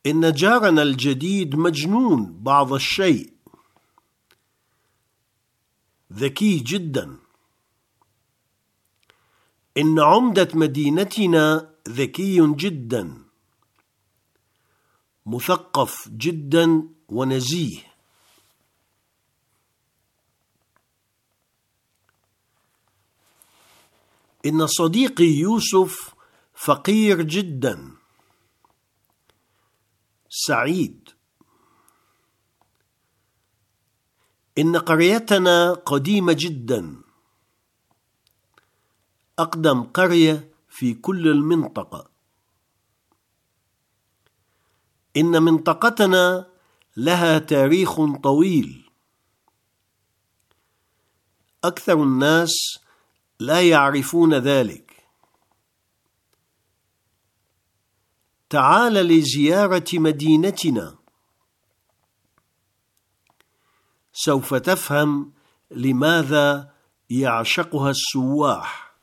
إن جارنا الجديد مجنون بعض الشيء، ذكي جدا. إن عمدة مدينتنا ذكي جدا، مثقف جدا ونزيه. إن صديقي يوسف فقير جدا، سعيد. إن قريتنا قديمة جدا، أقدم قرية في كل المنطقة. إن منطقتنا لها تاريخ طويل، أكثر الناس لا يعرفون ذلك. تعال لزيارة مدينتنا، سوف تفهم لماذا يعشقها السواح.